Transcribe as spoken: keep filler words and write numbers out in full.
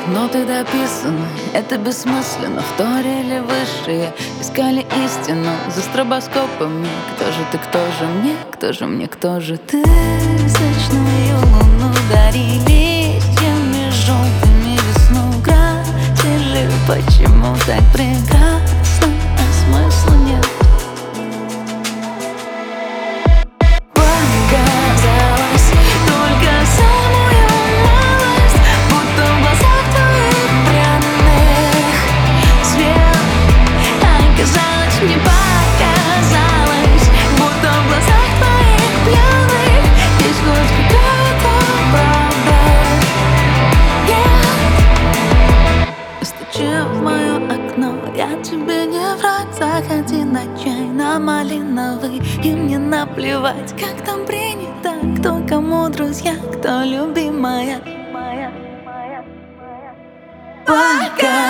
Но ты дописана, это бессмысленно. Вторили высшие, искали истину за стробоскопами. Кто же ты, кто же мне, кто же мне, кто же ты? Сочную луну дарили листьями желтыми весну красили. Почему так прекрасно, а смысла нет? Показалось только самую малость, будто в глазах твоих пряных свет. Оказалось, мне показалось, будто в глазах твоих пьяных есть хоть какая-то правда. Yeah. Стучи в мое окно, я тебе не враг. Заходи на чай, на малиновый, и мне наплевать, как там принято, кто кому друзья, кто любимая. Пока